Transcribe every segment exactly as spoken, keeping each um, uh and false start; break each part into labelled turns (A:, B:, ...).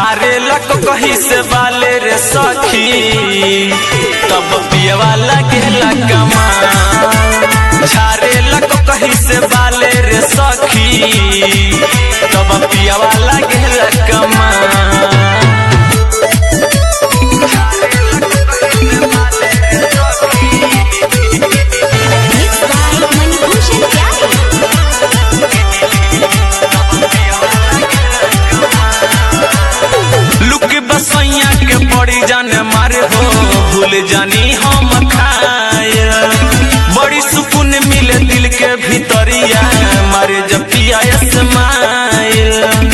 A: झारे लक कहीं से बाले रे सखी तब पियवा लगेला कमाल। झारे लक कहीं से बाले रे सखी तब पियवा लगेला कमाल। बसैया के पड़ी जाने मारे हो भूल जानी हम खाए बड़ी सुकून मिले दिल के भीतरिया मारे जब पिया स्माइल।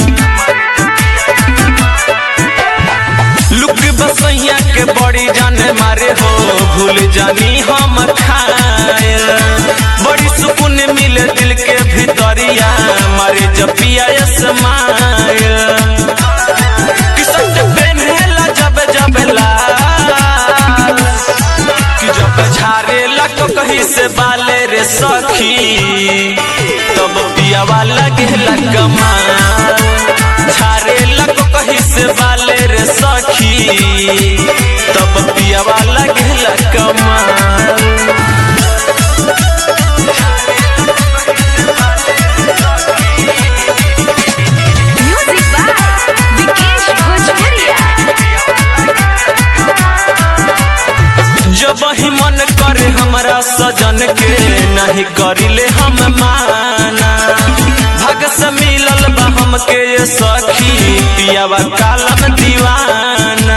A: लुक बसैया के बड़ी जाने मारे हो भूल जानी हम खाए बड़ी सुकून मिले दिल के भीतरिया मारे जब पिया स्माइल। झारे लक कहीं से बाले रे सखी तब पियावा लगेला कमाल। झारे लक कहीं से बाले रे सखी तब पियावा लगेला कमाल। जब ही मन करे हमरा सजन के नहीं करिले हम माना भाग से मिलल बा हमके ये सखी पियावा कालम दीवाना।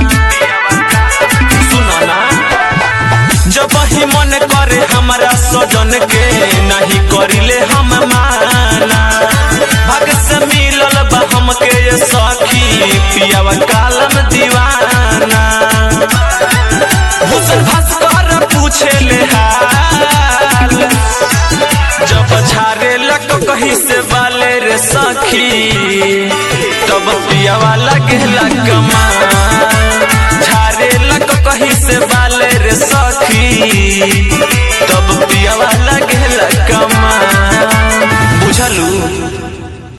A: सुनो ना जब ही मन करे हमरा सजन के नहीं करिले हम माना भाग से मिलल बा हमके ये सखी पियावा कालम दीवाना। भूषण भास्कर पूछे ले हाल जब झारे लक कहीं से बाले रे सखी तब पियावा लगेला कमाल। झारे लक कहीं से बाले रे सखी